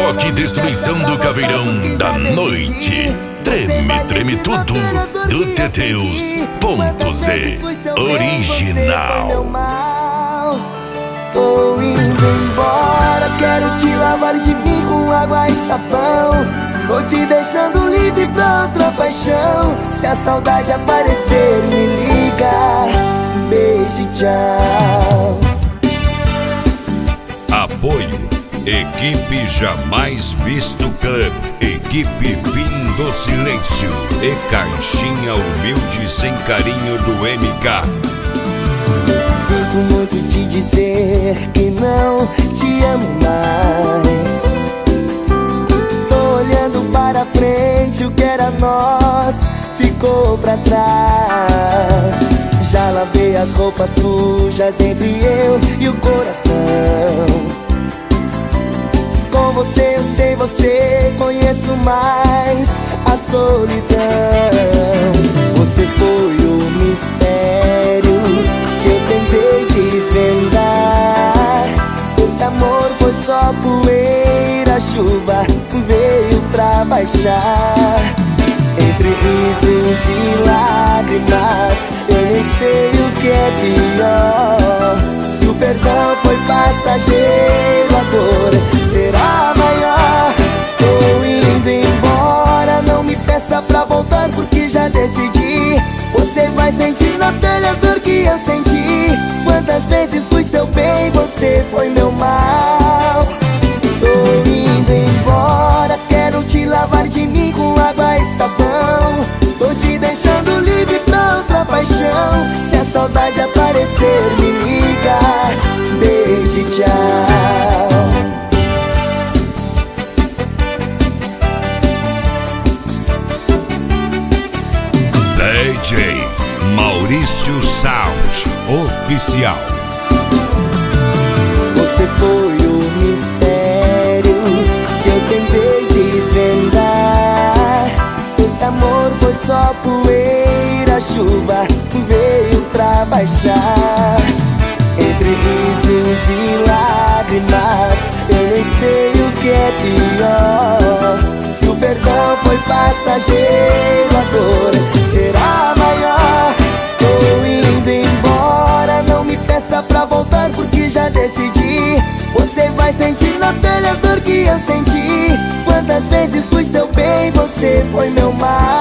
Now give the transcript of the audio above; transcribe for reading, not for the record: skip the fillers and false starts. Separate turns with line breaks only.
Rock Destruição do Caveirão da Noite. Treme, treme tudo do Teteus.z Original.
Tô indo embora, quero te lavar de mim com água e sabão. Tô te deixando livre pra outra paixão. Se a saudade aparecer, me liga. Beijo e tchau.
Apoio Equipe Jamais Visto Club, Equipe Fim do Silêncio e Caixinha Humilde Sem Carinho do MK.
Sinto muito te dizer que não te amo mais. Tô olhando para frente, o que era nós ficou pra trás. Já lavei as roupas sujas entre eu e o coração. Com você eu sei, você conheço mais a solidão. Você foi o mistério que eu tentei desvendar. Se esse amor foi só poeira, a chuva veio pra baixar. Entre risos e lágrimas, eu nem sei o que é pior. Se o perdão foi passageiro, a dor será maior. Tô indo embora, não me peça pra voltar porque já decidi. Você vai sentir na pele a dor que eu senti. Quantas vezes fui seu bem, você foi meu mal. Tô indo embora, quero te lavar de mim com água e sabão. Tô te deixando livre pra outra paixão. Se a saudade aparecer, me liga. Beijo e tchau.
DJ Maurício Sound Oficial.
Você foi o mistério que eu tentei desvendar. Se esse amor foi só poeira, a chuva veio pra baixar. Entre risos e lágrimas, eu nem sei o que é pior. Se o perdão foi passageiro, a dor será maior. Tô indo embora, não me peça pra voltar porque já decidi. Você vai sentir na pele a dor que eu senti. Quantas vezes fui seu bem, você foi meu mal.